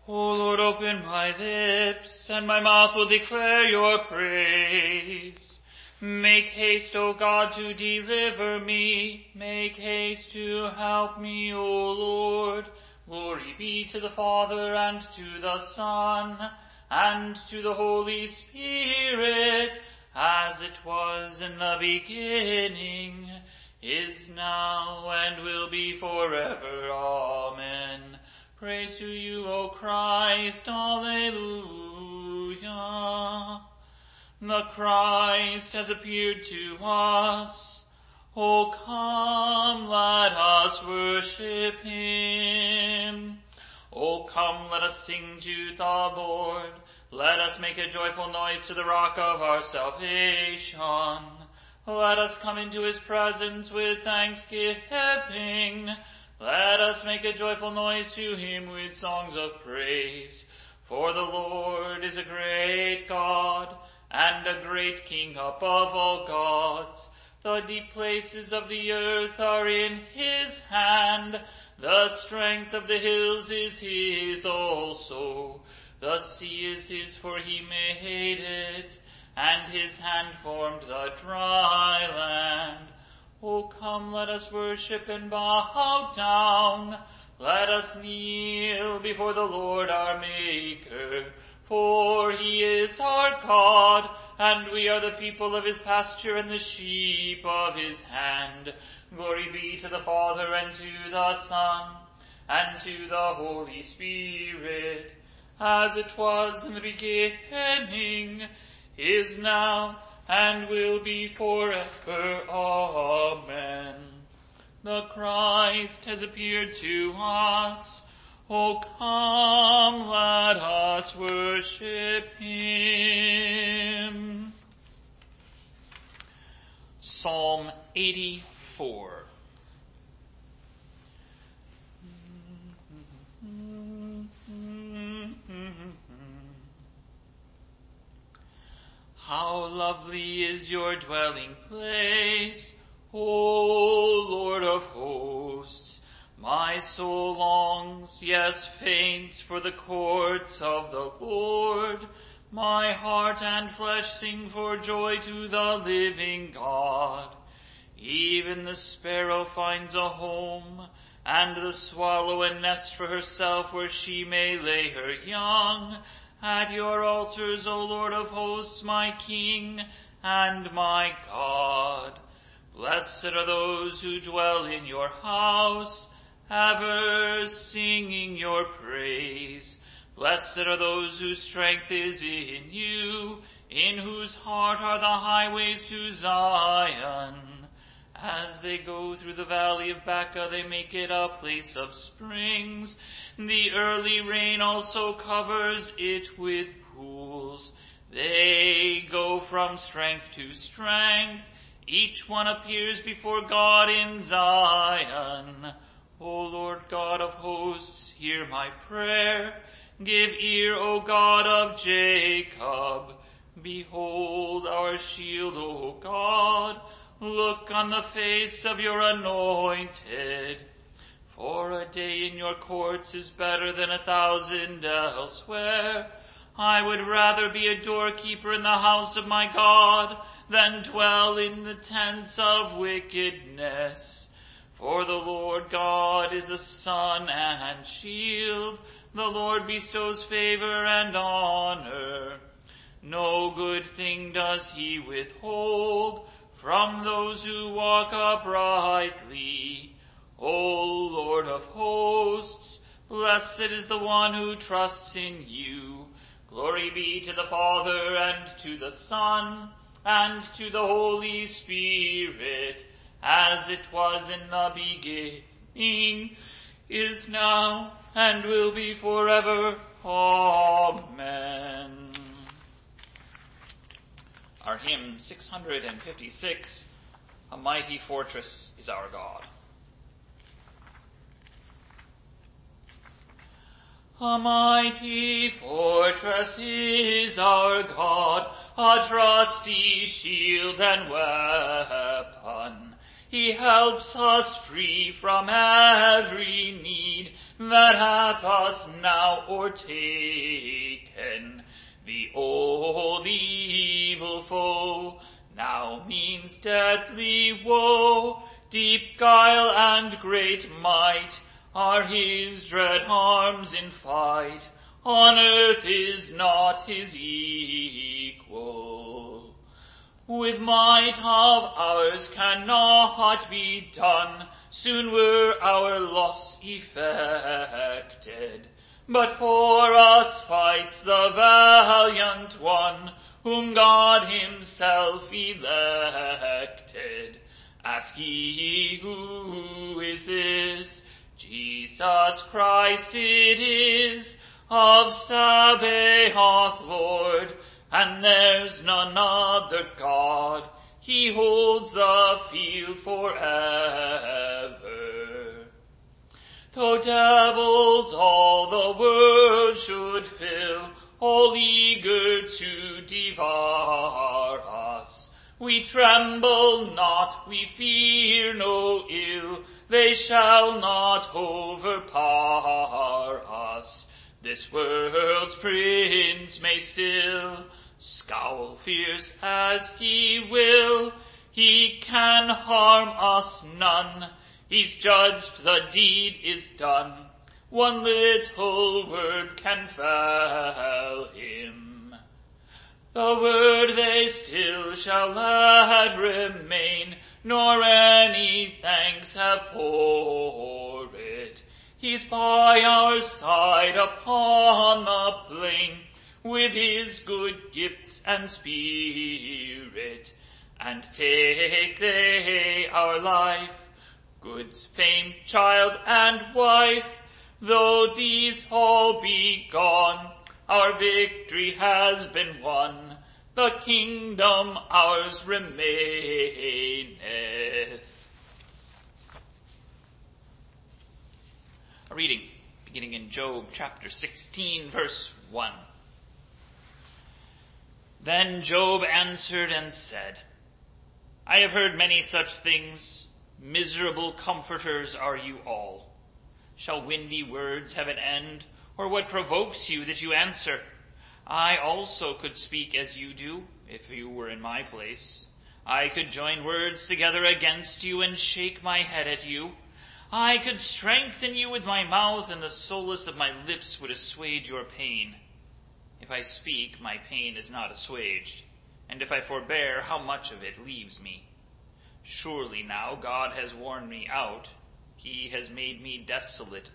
O Lord, open my lips, and my mouth will declare your praise. Make haste, O God, to deliver me. Make haste to help me, O Lord. Glory be to the Father, and to the Son, and to the Holy Spirit, as it was in the beginning, is now, and will be forever. Amen. Praise to you, O Christ. Alleluia. The Christ has appeared to us. O come, let us worship him. O come, let us sing to the Lord. Let us make a joyful noise to the rock of our salvation. Let us come into his presence with thanksgiving. Let us make a joyful noise to him with songs of praise. For the Lord is a great God, and a great King above all gods. The deep places of the earth are in his hand. The strength of the hills is his also. The sea is his, for he made it, and his hand formed the dry land. O come, let us worship and bow down. Let us kneel before the Lord our Maker. For he is our God, and we are the people of his pasture and the sheep of his hand. Glory be to the Father, and to the Son, and to the Holy Spirit, as it was in the beginning, is now, and will be forever. Amen. The Christ has appeared to us. O come, let us worship him. Psalm 84. How lovely is your dwelling place, O Lord of hosts! My soul longs, yes, faints for the courts of the Lord. My heart and flesh sing for joy to the living God. Even the sparrow finds a home, and the swallow a nest for herself where she may lay her young. At your altars, O Lord of hosts, my King and my God. Blessed are those who dwell in your house, ever singing your praise. Blessed are those whose strength is in you, in whose heart are the highways to Zion. As they go through the valley of Baca, they make it a place of springs. The early rain also covers it with pools. They go from strength to strength. Each one appears before God in Zion. O Lord God of hosts, hear my prayer. Give ear, O God of Jacob. Behold our shield, O God. Look on the face of your anointed. For a day in your courts is better than 1,000 elsewhere. I would rather be a doorkeeper in the house of my God than dwell in the tents of wickedness. For the Lord God is a sun and shield. The Lord bestows favor and honor. No good thing does he withhold from those who walk uprightly. O Lord of hosts, blessed is the one who trusts in you. Glory be to the Father, and to the Son, and to the Holy Spirit, as it was in the beginning, is now, and will be forever. Amen. Our hymn 656, A Mighty Fortress is Our God. A mighty fortress is our God, a trusty shield and weapon. He helps us free from every need, that hath us now o'ertaken. The old evil foe now means deadly woe. Deep guile and great might are his dread arms in fight. On earth is not his equal. With might of ours cannot be done, soon were our loss effected. But for us fights the valiant one, whom God himself elected. Ask ye, who is this? Jesus Christ it is, of Sabaoth Lord, and there's none other God. He holds the field forever. Though devils all the world should fill, all eager to devour us, we tremble not, we fear no ill, they shall not overpower us. This world's prince may still scowl fierce as he will, he can harm us none. He's judged, the deed is done. One little word can fell him. The word they still shall let remain, nor any thanks have for it. He's by our side upon the plain, with his good gifts and spirit, and take they our life, goods, fame, child, and wife. Though these all be gone, our victory has been won, the kingdom ours remaineth. A reading beginning in Job chapter 16, verse 1. Then Job answered and said, I have heard many such things. Miserable comforters are you all. Shall windy words have an end, or what provokes you that you answer? I also could speak as you do, if you were in my place. I could join words together against you and shake my head at you. I could strengthen you with my mouth, and the solace of my lips would assuage your pain. If I speak, my pain is not assuaged, and if I forbear, how much of it leaves me? Surely now God has worn me out. He has made me desolate,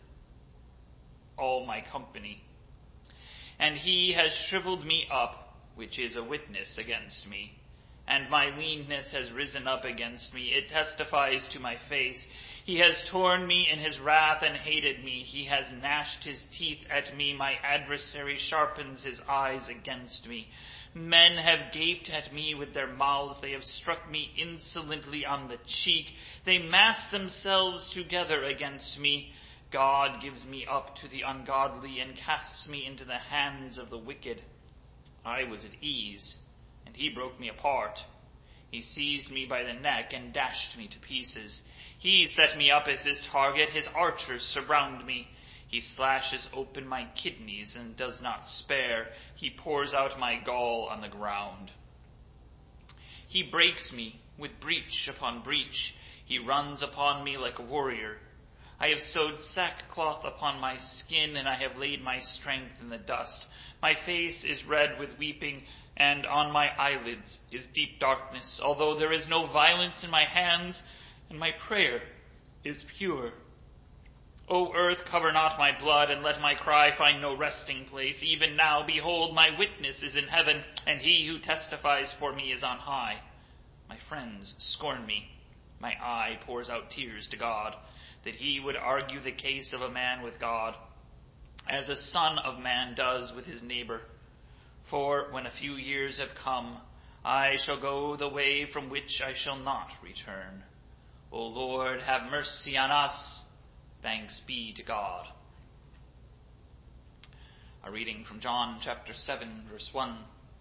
all my company. And he has shriveled me up, which is a witness against me. And my leanness has risen up against me. It testifies to my face. He has torn me in his wrath and hated me. He has gnashed his teeth at me. My adversary sharpens his eyes against me. Men have gaped at me with their mouths. They have struck me insolently on the cheek. They mass themselves together against me. God gives me up to the ungodly and casts me into the hands of the wicked. I was at ease, and he broke me apart. He seized me by the neck and dashed me to pieces. He set me up as his target. His archers surround me. He slashes open my kidneys and does not spare. He pours out my gall on the ground. He breaks me with breach upon breach. He runs upon me like a warrior. I have sewed sackcloth upon my skin, and I have laid my strength in the dust. My face is red with weeping, and on my eyelids is deep darkness, although there is no violence in my hands, and my prayer is pure. O earth, cover not my blood, and let my cry find no resting place. Even now, behold, my witness is in heaven, and he who testifies for me is on high. My friends scorn me. My eye pours out tears to God, that he would argue the case of a man with God, as a son of man does with his neighbor. For when a few years have come, I shall go the way from which I shall not return. O Lord, have mercy on us. Thanks be to God. A reading from John chapter 7, verse 1.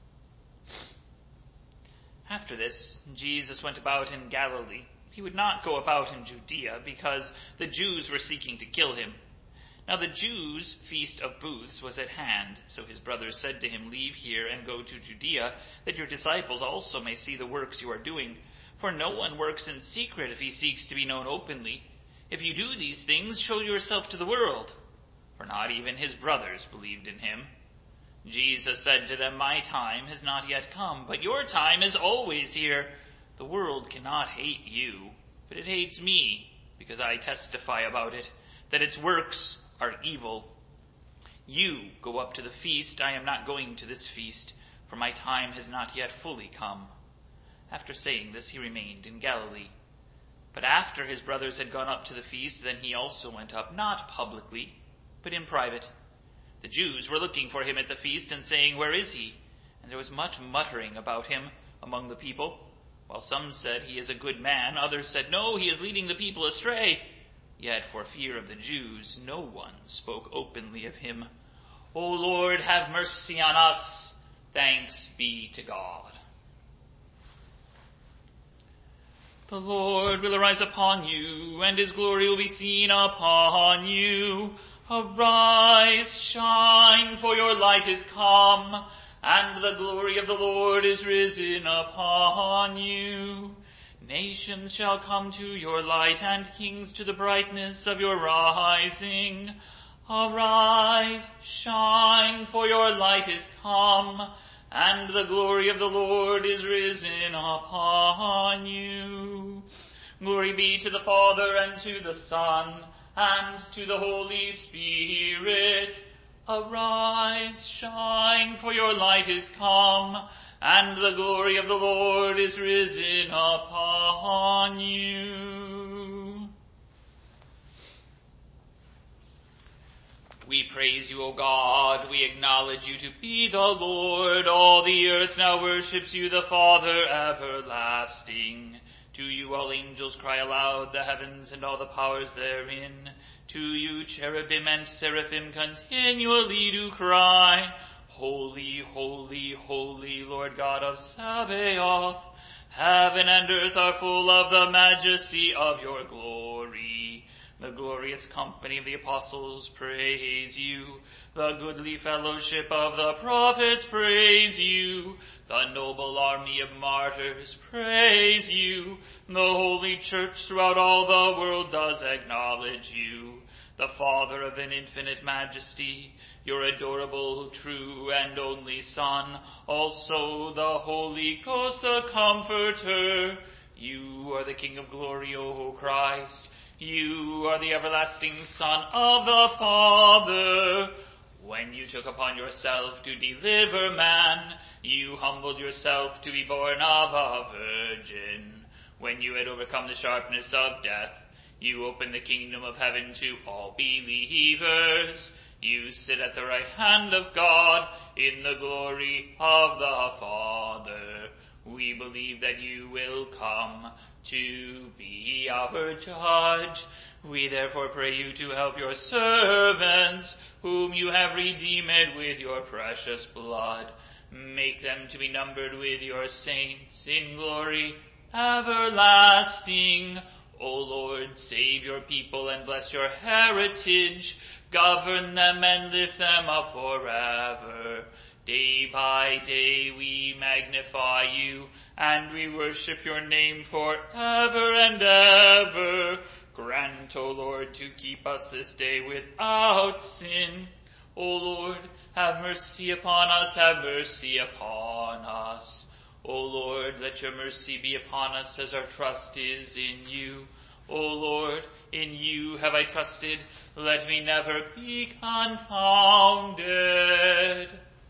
After this, Jesus went about in Galilee. He would not go about in Judea, because the Jews were seeking to kill him. Now the Jews' feast of booths was at hand, so his brothers said to him, Leave here and go to Judea, that your disciples also may see the works you are doing. For no one works in secret if he seeks to be known openly. If you do these things, show yourself to the world. For not even his brothers believed in him. Jesus said to them, My time has not yet come, but your time is always here. The world cannot hate you, but it hates me, because I testify about it, that its works are evil. You go up to the feast. I am not going to this feast, for my time has not yet fully come. After saying this, he remained in Galilee. But after his brothers had gone up to the feast, then he also went up, not publicly, but in private. The Jews were looking for him at the feast and saying, Where is he? And there was much muttering about him among the people. While some said, He is a good man, others said, No, he is leading the people astray. Yet for fear of the Jews, no one spoke openly of him. O Lord, have mercy on us. Thanks be to God. The Lord will arise upon you, and his glory will be seen upon you. Arise, shine, for your light is come, and the glory of the Lord is risen upon you. Nations shall come to your light, and kings to the brightness of your rising. Arise, shine, for your light is come, and the glory of the Lord is risen upon you. Glory be to the Father, and to the Son, and to the Holy Spirit. Arise, shine, for your light is come, and the glory of the Lord is risen upon you. We praise you, O God. We acknowledge you to be the Lord. All the earth now worships you, the Father everlasting. To you all angels cry aloud, the heavens and all the powers therein. To you cherubim and seraphim continually do cry, Holy, holy, holy, Lord God of Sabaoth. Heaven and earth are full of the majesty of your glory. The glorious company of the apostles praise you. The goodly fellowship of the prophets praise you. The noble army of martyrs praise you. The holy church throughout all the world does acknowledge you. The Father of an infinite majesty, your adorable, true, and only Son, also the Holy Ghost, the Comforter. You are the King of glory, O Christ. You are the everlasting Son of the Father. When you took upon yourself to deliver man, you humbled yourself to be born of a virgin. When you had overcome the sharpness of death, you opened the kingdom of heaven to all believers. You sit at the right hand of God in the glory of the Father. We believe that you will come to be our judge. We therefore pray you to help your servants, whom you have redeemed with your precious blood. Make them to be numbered with your saints in glory everlasting. O Lord, save your people and bless your heritage. Govern them and lift them up forever. Day by day we magnify you, and we worship your name forever and ever. Grant, O Lord, to keep us this day without sin. O Lord, have mercy upon us, have mercy upon us. O Lord, let your mercy be upon us as our trust is in you. O Lord, in you have I trusted. Let me never be confounded.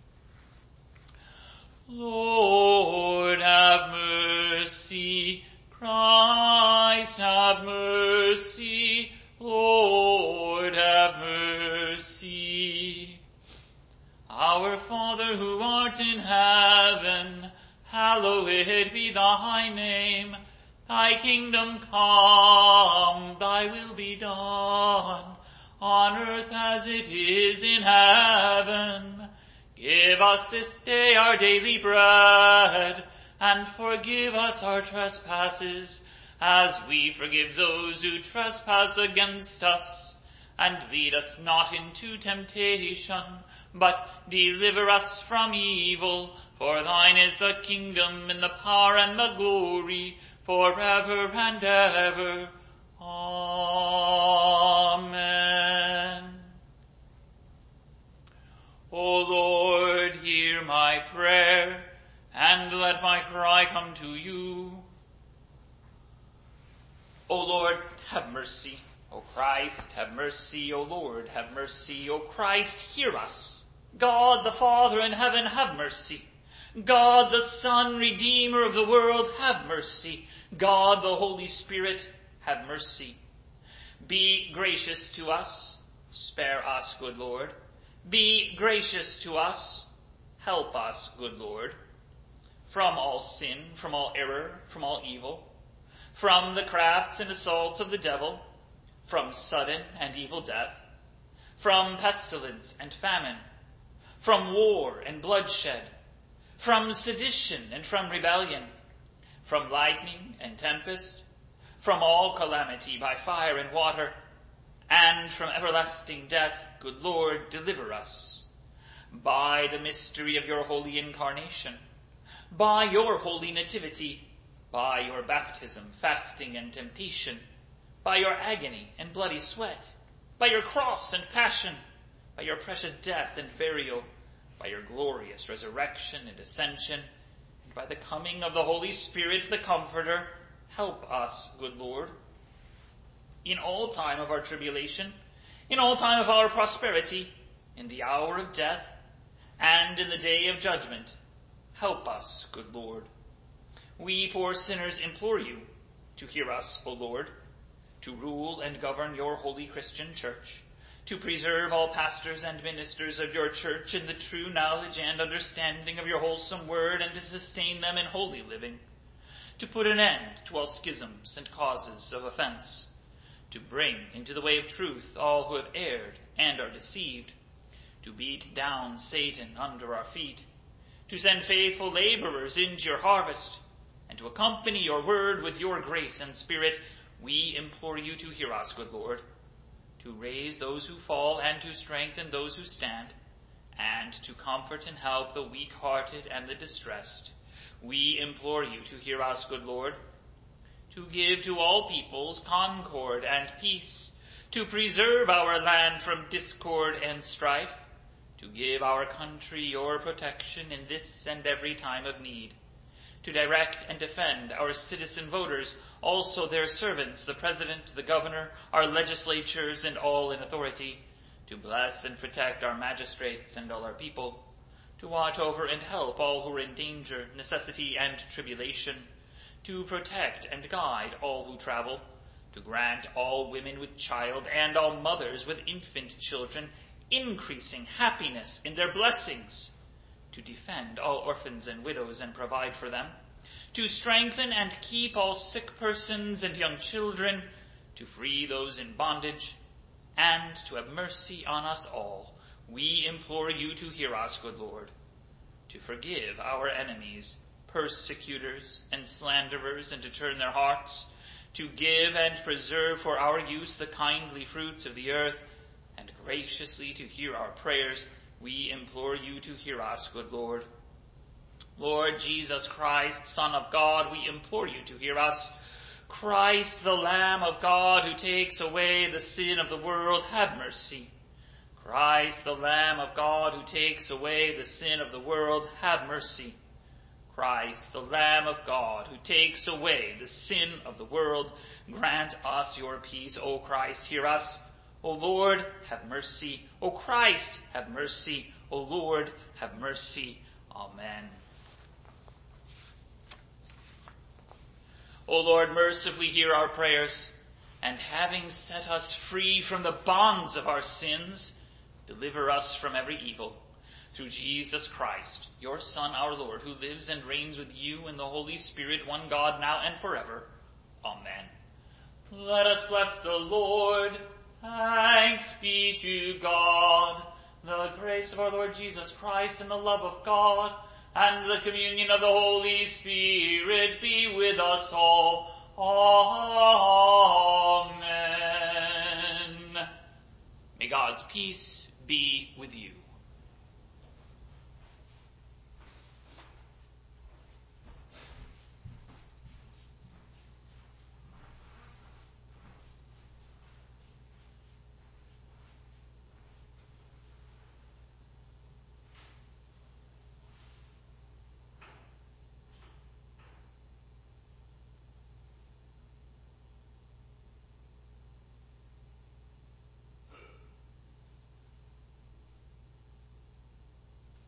Lord, have mercy. Christ, have mercy. Lord, have mercy. Our Father who art in heaven, hallowed be thy name. Thy kingdom come, thy will be done, on earth as it is in heaven. Give us this day our daily bread, and forgive us our trespasses, as we forgive those who trespass against us. and lead us not into temptation, but deliver us from evil. For thine is the kingdom, and the power, and the glory, forever and ever. Amen. O Lord, hear my prayer, and let my cry come to you. O Lord, have mercy. O Christ, have mercy. O Lord, have mercy. O Christ, hear us. God the Father in heaven, have mercy. God the Son, Redeemer of the world, have mercy. God the Holy Spirit, have mercy. Be gracious to us. Spare us, good Lord. Be gracious to us. Help us, good Lord. From all sin, from all error, from all evil, from the crafts and assaults of the devil, from sudden and evil death, from pestilence and famine, from war and bloodshed, from sedition and from rebellion, from lightning and tempest, from all calamity by fire and water, and from everlasting death, good Lord, deliver us. By the mystery of your holy incarnation, by your holy nativity, by your baptism, fasting, and temptation, by your agony and bloody sweat, by your cross and passion, by your precious death and burial, by your glorious resurrection and ascension, and by the coming of the Holy Spirit, the Comforter, help us, good Lord. In all time of our tribulation, in all time of our prosperity, in the hour of death, and in the day of judgment, help us, good Lord. We poor sinners implore you to hear us, O Lord, to rule and govern your holy Christian church, to preserve all pastors and ministers of your church in the true knowledge and understanding of your wholesome word, and to sustain them in holy living, to put an end to all schisms and causes of offense, to bring into the way of truth all who have erred and are deceived, to beat down Satan under our feet, to send faithful laborers into your harvest, and to accompany your word with your grace and spirit. We implore you to hear us, good Lord, to raise those who fall and to strengthen those who stand, and to comfort and help the weak-hearted and the distressed. We implore you to hear us, good Lord, to give to all peoples concord and peace, to preserve our land from discord and strife, to give our country your protection in this and every time of need, to direct and defend our citizen voters, also their servants, the President, the Governor, our legislatures, and all in authority, to bless and protect our magistrates and all our people, to watch over and help all who are in danger, necessity, and tribulation, to protect and guide all who travel, to grant all women with child and all mothers with infant children increasing happiness in their blessings, to defend all orphans and widows and provide for them, to strengthen and keep all sick persons and young children, to free those in bondage, and to have mercy on us all. We implore you to hear us, good Lord, to forgive our enemies, persecutors, and slanderers, and to turn their hearts, to give and preserve for our use the kindly fruits of the earth, and graciously to hear our prayers. We implore you to hear us, good Lord. Lord Jesus Christ, Son of God, we implore you to hear us. Christ, the Lamb of God, who takes away the sin of the world, have mercy. Christ, the Lamb of God, who takes away the sin of the world, have mercy. Christ, the Lamb of God, who takes away the sin of the world, grant us your peace. O Christ, hear us. O Lord, have mercy. O Christ, have mercy. O Lord, have mercy. Amen. O Lord, mercifully hear our prayers, and having set us free from the bonds of our sins, deliver us from every evil. Through Jesus Christ, your Son, our Lord, who lives and reigns with you in the Holy Spirit, one God, now and forever. Amen. Let us bless the Lord. Thanks be to God. The grace of our Lord Jesus Christ and the love of God and the communion of the Holy Spirit be with us all. Amen. God's peace be with you.